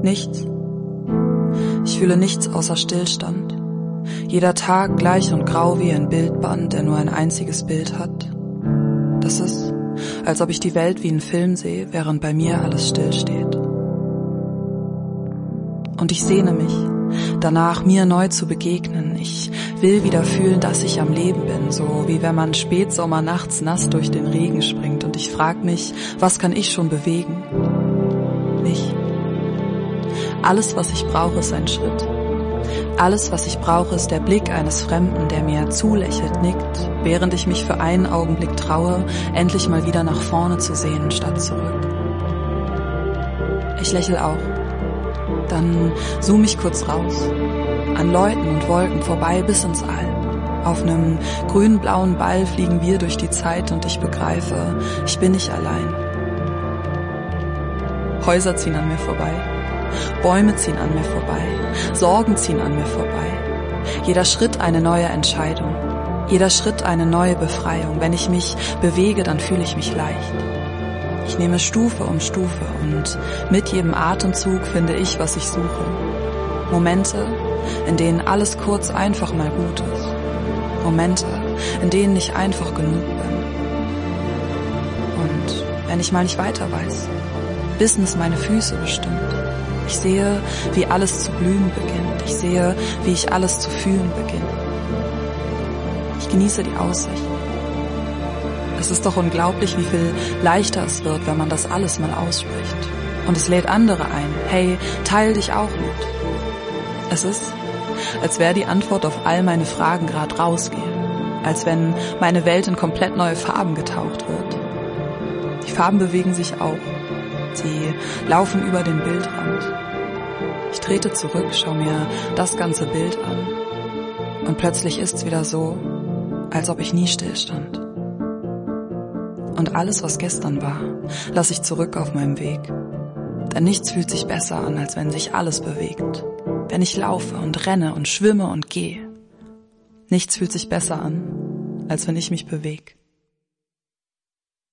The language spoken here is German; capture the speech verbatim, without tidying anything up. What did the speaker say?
Nichts. Ich fühle nichts außer Stillstand. Jeder Tag gleich und grau wie ein Bildband, der nur ein einziges Bild hat. Das ist, als ob ich die Welt wie einen Film sehe, während bei mir alles stillsteht. Und ich sehne mich danach, mir neu zu begegnen. Ich will wieder fühlen, dass ich am Leben bin, so wie wenn man Spätsommer nachts nass durch den Regen springt. Und ich frag mich, was kann ich schon bewegen? Mich. Alles, was ich brauche, ist ein Schritt. Alles, was ich brauche, ist der Blick eines Fremden, der mir zulächelt, nickt, während ich mich für einen Augenblick traue, endlich mal wieder nach vorne zu sehen, statt zurück. Ich lächel auch. Dann zoome ich kurz raus, an Leuten und Wolken vorbei bis ins All. Auf einem grün-blauen Ball fliegen wir durch die Zeit und ich begreife, ich bin nicht allein. Häuser ziehen an mir vorbei, Bäume ziehen an mir vorbei, Sorgen ziehen an mir vorbei. Jeder Schritt eine neue Entscheidung, jeder Schritt eine neue Befreiung. Wenn ich mich bewege, dann fühle ich mich leicht. Ich nehme Stufe um Stufe und mit jedem Atemzug finde ich, was ich suche. Momente, in denen alles kurz einfach mal gut ist. Momente, in denen ich einfach genug bin. Und wenn ich mal nicht weiter weiß, wissen es meine Füße bestimmt. Ich sehe, wie alles zu blühen beginnt. Ich sehe, wie ich alles zu fühlen beginne. Ich genieße die Aussicht. Es ist doch unglaublich, wie viel leichter es wird, wenn man das alles mal ausspricht. Und es lädt andere ein. Hey, teil dich auch mit. Es ist, als wäre die Antwort auf all meine Fragen gerade rausgehen. Als wenn meine Welt in komplett neue Farben getaucht wird. Die Farben bewegen sich auch. Sie laufen über den Bildrand. Ich trete zurück, schau mir das ganze Bild an. Und plötzlich ist's wieder so, als ob ich nie stillstand. Und alles, was gestern war, lasse ich zurück auf meinem Weg. Denn nichts fühlt sich besser an, als wenn sich alles bewegt. Wenn ich laufe und renne und schwimme und gehe. Nichts fühlt sich besser an, als wenn ich mich bewege.